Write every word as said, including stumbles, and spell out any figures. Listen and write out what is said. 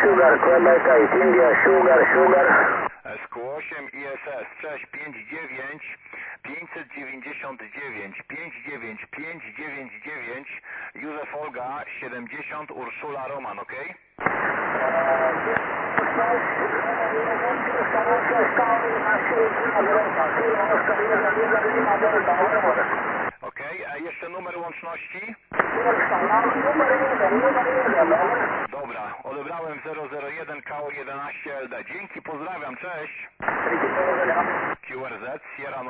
Sugar, Quebec eight, India, Sugar, Sugar. S Q osiem I S S, cześć, pięć dziewięć pięćset dziewięćdziesiąt dziewięć pięć dziewięć pięć dziewięć dziewięć Józef Olga siedemdziesiąt Urszula Roman, ok? Ok, a jeszcze numer łączności? Dobra, odebrałem zero zero jeden K O jedenaście L D. Dzięki, pozdrawiam, cześć. Q R Z, Sierra